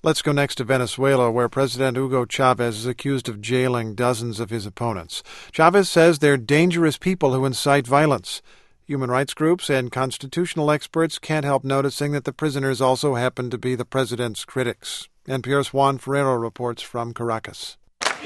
Let's go next to Venezuela, where President Hugo Chavez is accused of jailing dozens of his opponents. Chavez says they're dangerous people who incite violence. Human rights groups and constitutional experts can't help noticing that the prisoners also happen to be the president's critics. NPR's Juan Ferrero reports from Caracas.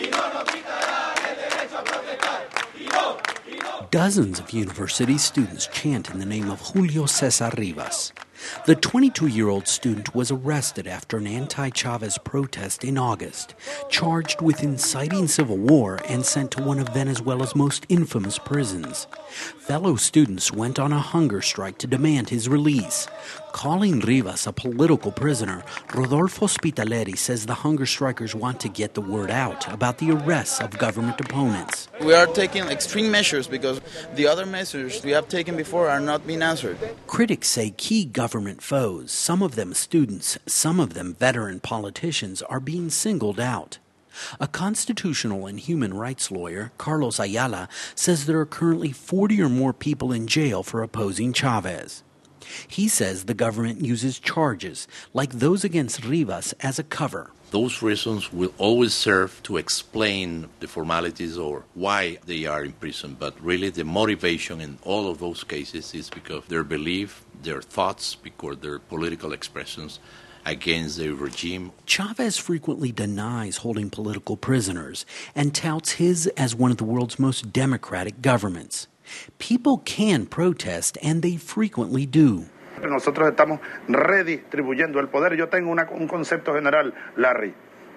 Dozens of university students chant in the name of Julio Cesar Rivas. The 22-year-old student was arrested after an anti-Chavez protest in August, charged with inciting civil war and sent to one of Venezuela's most infamous prisons. Fellow students went on a hunger strike to demand his release. Calling Rivas a political prisoner, Rodolfo Spitaleri says the hunger strikers want to get the word out about the arrests of government opponents. We are taking extreme measures because the other measures we have taken before are not being answered. Critics say key government foes, some of them students, some of them veteran politicians, are being singled out. A constitutional and human rights lawyer, Carlos Ayala, says there are currently 40 or more people in jail for opposing Chavez. He says the government uses charges like those against Rivas as a cover. Those reasons will always serve to explain the formalities or why they are in prison, but really the motivation in all of those cases is because of their belief, their thoughts, because their political expressions against the regime. Chavez frequently denies holding political prisoners and touts his as one of the world's most democratic governments. People can protest, and they frequently do. Nosotros estamos redistribuyendo el poder. Yo tengo un concepto general, Larry.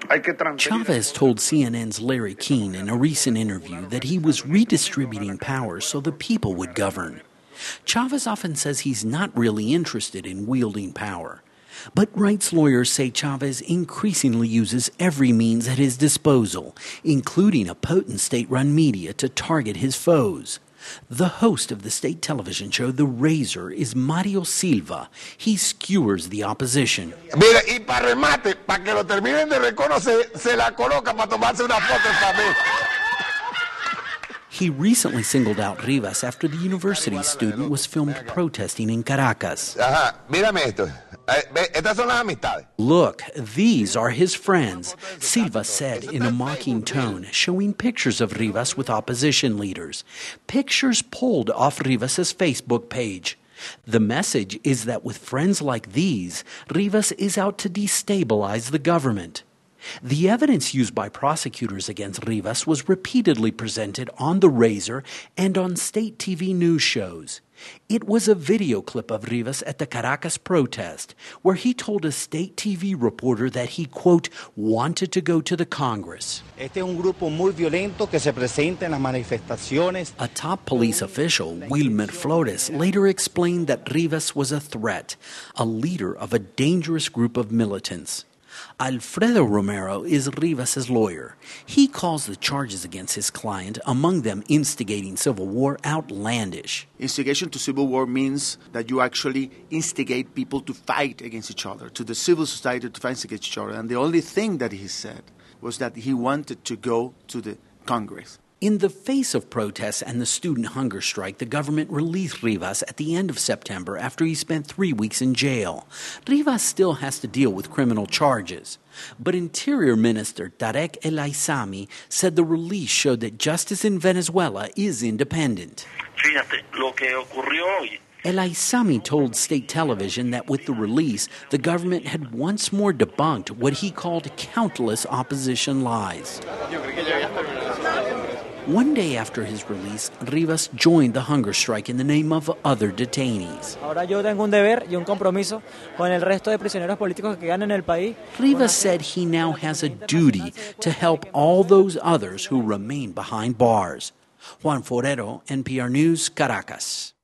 Chavez told CNN's Larry Keane in a recent interview that he was redistributing power so the people would govern. Chavez often says he's not really interested in wielding power. But rights lawyers say Chavez increasingly uses every means at his disposal, including a potent state-run media to target his foes. The host of the state television show The Razor is Mario Silva. He skewers the opposition. Mira, y para remate, para que lo terminen de reconocer, se la coloca para tomarse una foto en familia. He recently singled out Rivas after the university student was filmed protesting in Caracas. Ajá, mírame esto. Estas son las amistades. Look, these are his friends, Silva said in a mocking tone, showing pictures of Rivas with opposition leaders. Pictures pulled off Rivas's Facebook page. The message is that with friends like these, Rivas is out to destabilize the government. The evidence used by prosecutors against Rivas was repeatedly presented on The Razor and on state TV news shows. It was a video clip of Rivas at the Caracas protest, where he told a state TV reporter that he, quote, wanted to go to the Congress. A top police official, Wilmer Flores, later explained that Rivas was a threat, a leader of a dangerous group of militants. Alfredo Romero is Rivas's lawyer. He calls the charges against his client, among them instigating civil war, outlandish. Instigation to civil war means that you actually instigate people to fight against each other, to the civil society to fight against each other. And the only thing that he said was that he wanted to go to the Congress. In the face of protests and the student hunger strike, the government released Rivas at the end of September after he spent 3 weeks in jail. Rivas still has to deal with criminal charges. But Interior Minister Tarek El Aissami said the release showed that justice in Venezuela is independent. El Aissami told state television that with the release, the government had once more debunked what he called countless opposition lies. One day after his release, Rivas joined the hunger strike in the name of other detainees. Rivas said he now has a duty to help all those others who remain behind bars. Juan Ferrero, NPR News, Caracas.